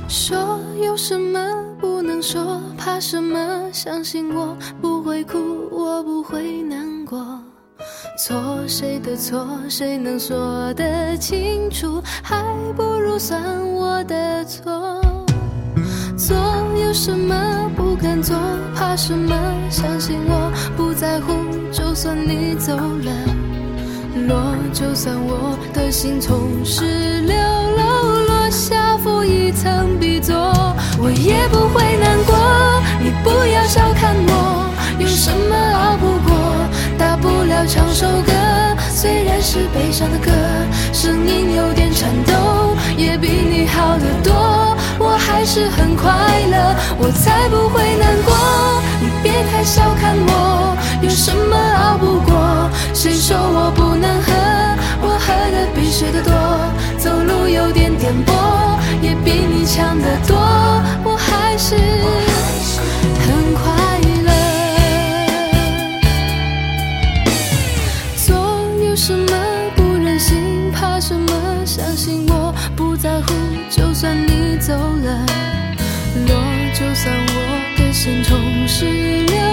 说有什么不能说，怕什么？相信我不会哭，我不会难过。错谁的错，谁能说得清楚？还不如算我的错。做有什么不敢做，怕什么？相信我不在乎，就算你走了，落就算我的心从16楼落下，负一层 B 座，我也不会难过。你不要小看我，有什么熬不过？大不了唱首歌，虽然是悲伤的歌，声音有点颤抖，也比你好得多。我还是很快乐，我才不会难过。你别太小看我，有什么熬不过？谁说我不能喝？我喝的比谁的多，走路有点颠簸，也比你强得多。我还是很快乐。做有什么不忍心，怕什么？相信我不在乎，就算你走了，落就算我的心从16